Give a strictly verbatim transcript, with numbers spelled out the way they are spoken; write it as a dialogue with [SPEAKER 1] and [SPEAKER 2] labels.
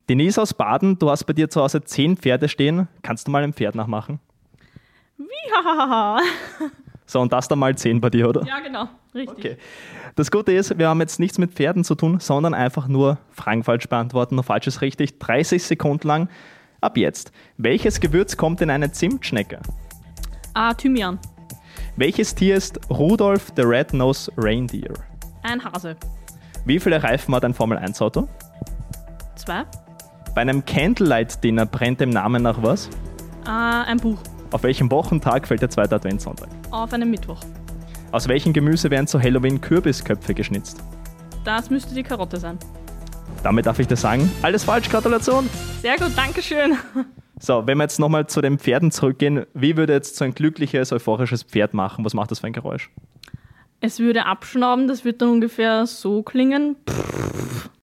[SPEAKER 1] Denise aus Baden, du hast bei dir zu Hause zehn Pferde stehen. Kannst du mal ein Pferd nachmachen?
[SPEAKER 2] Wihahaha.
[SPEAKER 1] So, und das dann mal zehn bei dir, oder?
[SPEAKER 2] Ja, genau. Richtig.
[SPEAKER 1] Okay. Das Gute ist, wir haben jetzt nichts mit Pferden zu tun, sondern einfach nur Fragen falsch beantworten. Nur falsch ist richtig. dreißig Sekunden lang. Ab jetzt. Welches Gewürz kommt in eine Zimtschnecke?
[SPEAKER 2] Ah, Thymian.
[SPEAKER 1] Welches Tier ist Rudolph the Red-Nosed Reindeer?
[SPEAKER 2] Ein Hase.
[SPEAKER 1] Wie viele Reifen hat ein Formel eins Auto?
[SPEAKER 2] Zwei.
[SPEAKER 1] Bei einem Candlelight-Dinner brennt dem Namen nach was?
[SPEAKER 2] Ah, ein Buch.
[SPEAKER 1] Auf welchem Wochentag fällt der zweite Adventssonntag?
[SPEAKER 2] Auf einem Mittwoch.
[SPEAKER 1] Aus welchem Gemüse werden zu Halloween Kürbisköpfe geschnitzt?
[SPEAKER 2] Das müsste die Karotte sein.
[SPEAKER 1] Damit darf ich dir sagen, alles falsch, Gratulation!
[SPEAKER 2] Sehr gut, Dankeschön.
[SPEAKER 1] So, wenn wir jetzt nochmal zu den Pferden zurückgehen, wie würde jetzt so ein glückliches, euphorisches Pferd machen? Was macht das für ein Geräusch?
[SPEAKER 2] Es würde abschnauben, das wird dann ungefähr so klingen.